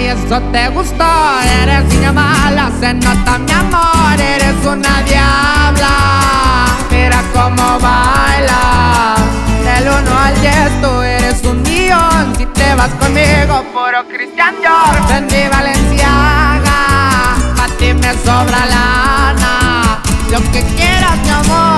eso te gustó. Eres niña mala, se nota mi amor. Eres una diabla, mira cómo baila. Del 1 al 10 tú eres 1.000.000. Si te vas conmigo, puro Christian Dior. Fendi Balenciaga, pa' ti me sobra lana. Lo que quieras, mi amor.